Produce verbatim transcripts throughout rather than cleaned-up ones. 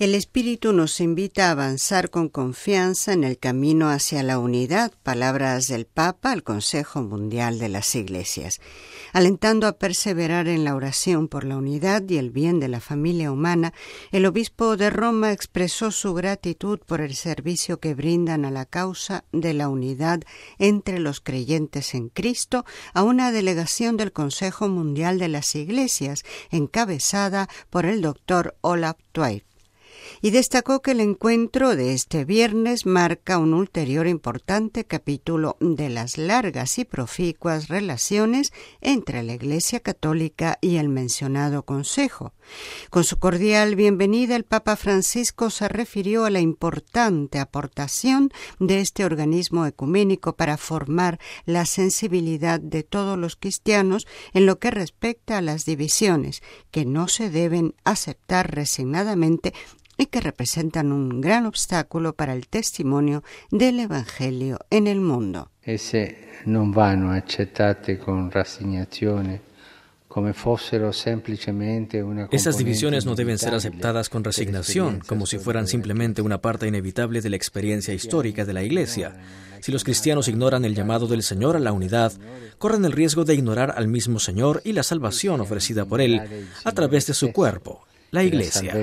El Espíritu nos invita a avanzar con confianza en el camino hacia la unidad, palabras del Papa al Consejo Mundial de las Iglesias, alentando a perseverar en la oración por la unidad y el bien de la familia humana. El obispo de Roma expresó su gratitud por el servicio que brindan a la causa de la unidad entre los creyentes en Cristo a una delegación del Consejo Mundial de las Iglesias, encabezada por el doctor Olaf Tweit. Y destacó que el encuentro de este viernes marca un ulterior importante capítulo de las largas y proficuas relaciones entre la Iglesia Católica y el mencionado Consejo. Con su cordial bienvenida, el Papa Francisco se refirió a la importante aportación de este organismo ecuménico para formar la sensibilidad de todos los cristianos en lo que respecta a las divisiones, que no se deben aceptar resignadamente y que representan un gran obstáculo para el testimonio del Evangelio en el mundo. Esse non vanno accettate con rassegnazione, come fossero semplicemente una componente. Esas divisiones no deben ser aceptadas con resignación, como si fueran simplemente una parte inevitable de la experiencia histórica de la Iglesia. Si los cristianos ignoran el llamado del Señor a la unidad, corren el riesgo de ignorar al mismo Señor y la salvación ofrecida por Él a través de su cuerpo, la Iglesia.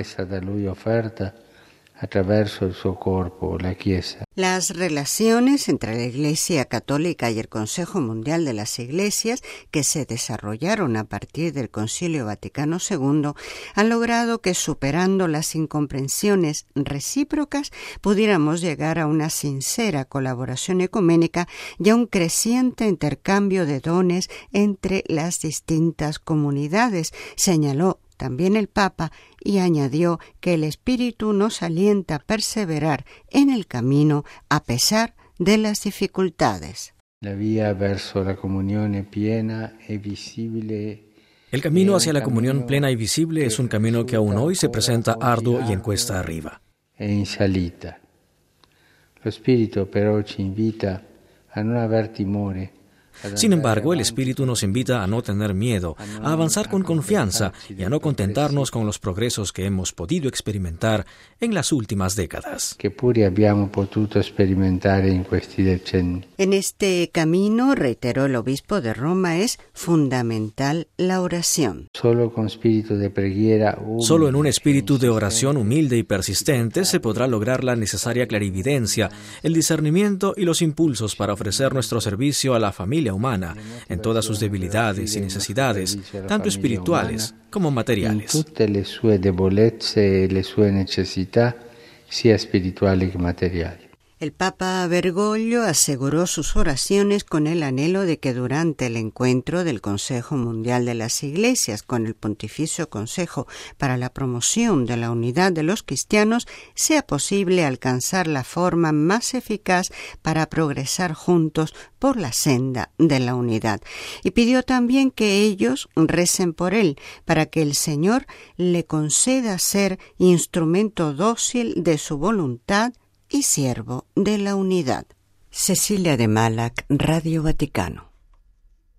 Las relaciones entre la Iglesia Católica y el Consejo Mundial de las Iglesias, que se desarrollaron a partir del Concilio Vaticano segundo, han logrado que, superando las incomprensiones recíprocas, pudiéramos llegar a una sincera colaboración ecuménica y a un creciente intercambio de dones entre las distintas comunidades, señaló también el Papa, y añadió que el Espíritu nos alienta a perseverar en el camino a pesar de las dificultades. La vía verso la comunione piena e visibile. El camino hacia la comunión plena y visible es un camino que aún hoy se presenta arduo y en cuesta arriba. E in salita. Lo Spirito però ci invita a non aver timore. Sin embargo, el Espíritu nos invita a no tener miedo, a avanzar con confianza y a no contentarnos con los progresos que hemos podido experimentar en las últimas décadas. Que pure abbiamo potuto sperimentare in questi decenni. En este camino, reiteró el obispo de Roma, es fundamental la oración. Solo con espíritu de preghiera humilde, Solo en un espíritu de oración humilde y persistente se podrá lograr la necesaria clarividencia, el discernimiento y los impulsos para ofrecer nuestro servicio a la familia humana en todas sus debilidades y necesidades, tanto espirituales como materiales. En tutte le sue debolezze e le sue necessità, sia spirituali che materiali. El Papa Bergoglio aseguró sus oraciones con el anhelo de que durante el encuentro del Consejo Mundial de las Iglesias con el Pontificio Consejo para la Promoción de la Unidad de los Cristianos sea posible alcanzar la forma más eficaz para progresar juntos por la senda de la unidad. Y pidió también que ellos recen por él, para que el Señor le conceda ser instrumento dócil de su voluntad y siervo de la unidad. Cecilia de Malac, Radio Vaticano.